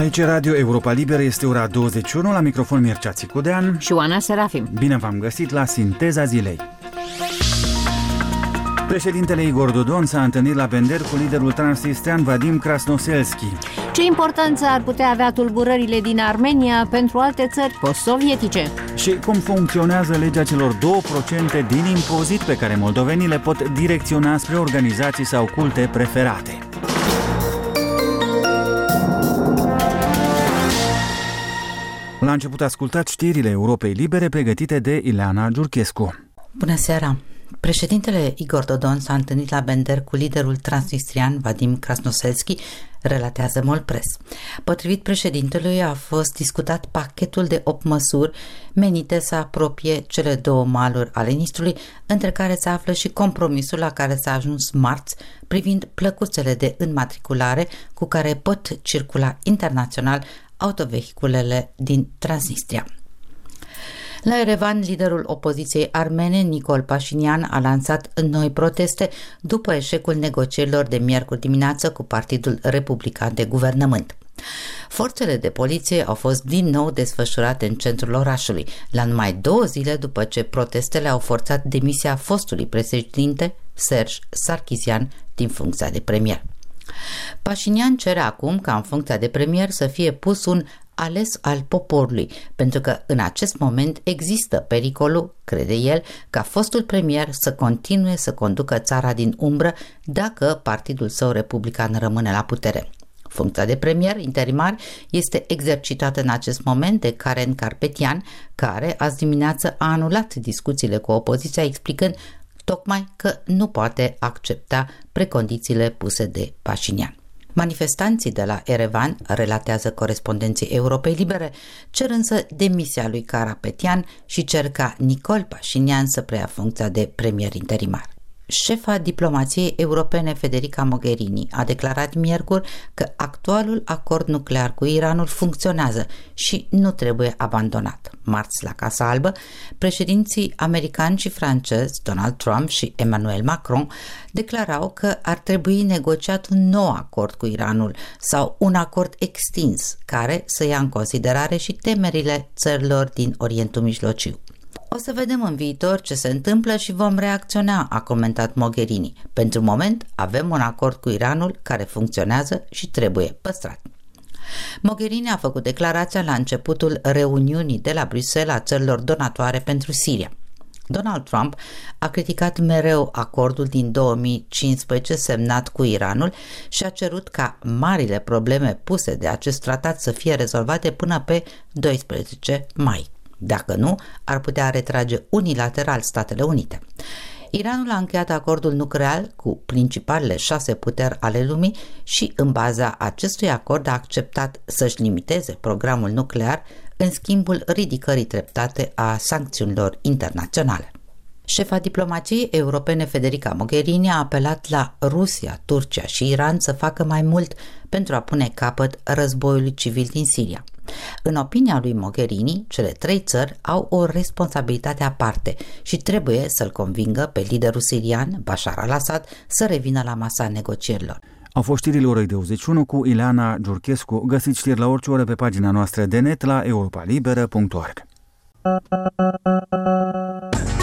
Aici Radio Europa Liberă, este ora 21, la microfon Mircea Țicudean și Oana Serafim. Bine v-am găsit la Sinteza Zilei. Președintele Igor Dodon s-a întâlnit la Bender cu liderul transnistrean Vadim Krasnoselski. Ce importanță ar putea avea tulburările din Armenia pentru alte țări post-sovietice? Și cum funcționează legea celor 2% din impozit pe care moldovenii le pot direcționa spre organizații sau culte preferate. La început ascultați știrile Europei Libere pregătite de Ileana Giurchescu. Bună seara! Președintele Igor Dodon s-a întâlnit la Bender cu liderul transnistrian Vadim Krasnoselski, relatează MOL-Press. Potrivit președintelui, a fost discutat pachetul de 8 măsuri menite să apropie cele două maluri ale Nistrului, între care se află și compromisul la care s-a ajuns marți privind plăcuțele de înmatriculare cu care pot circula internațional autovehiculele din Transnistria. La Erevan, liderul opoziției armene, Nicol Pașinian, a lansat noi proteste după eșecul negocierilor de miercuri dimineață cu Partidul Republican de Guvernământ. Forțele de poliție au fost din nou desfășurate în centrul orașului, la numai 2 zile după ce protestele au forțat demisia fostului președinte Serge Sarkisian din funcția de premier. Pașinian cere acum ca în funcția de premier să fie pus un ales al poporului, pentru că în acest moment există pericolul, crede el, ca fostul premier să continue să conducă țara din umbră dacă partidul său republican rămâne la putere. Funcția de premier interimar este exercitată în acest moment de Karen Karpetian, care azi dimineață a anulat discuțiile cu opoziția, explicând tocmai că nu poate accepta precondițiile puse de Pașinian. Manifestanții de la Erevan, relatează corespondenții Europei Libere, cer însă demisia lui Karapetian și cer ca Nicol Pașinian să preia funcția de premier interimar. Șefa diplomației europene Federica Mogherini a declarat miercuri că actualul acord nuclear cu Iranul funcționează și nu trebuie abandonat. Marți, la Casa Albă, președinții americani și francezi, Donald Trump și Emmanuel Macron, declarau că ar trebui negociat un nou acord cu Iranul sau un acord extins care să ia în considerare și temerile țărilor din Orientul Mijlociu. O să vedem în viitor ce se întâmplă și vom reacționa, a comentat Mogherini. Pentru moment avem un acord cu Iranul care funcționează și trebuie păstrat. Mogherini a făcut declarația la începutul reuniunii de la Bruxelles a țărilor donatoare pentru Siria. Donald Trump a criticat mereu acordul din 2015 semnat cu Iranul și a cerut ca marile probleme puse de acest tratat să fie rezolvate până pe 12 mai. Dacă nu, ar putea retrage unilateral Statele Unite. Iranul a încheiat acordul nuclear cu principalele 6 puteri ale lumii și, în baza acestui acord, a acceptat să-și limiteze programul nuclear în schimbul ridicării treptate a sancțiunilor internaționale. Șefa diplomației europene Federica Mogherini a apelat la Rusia, Turcia și Iran să facă mai mult pentru a pune capăt războiului civil din Siria. În opinia lui Mogherini, cele 3 țări au o responsabilitate aparte și trebuie să-l convingă pe liderul sirian, Bashar al-Assad, să revină la masa negocierilor. Au fost știrile orei 21 cu Ileana Giurchescu. Găsiți știri la orice oră pe pagina noastră de net la europalibera.org.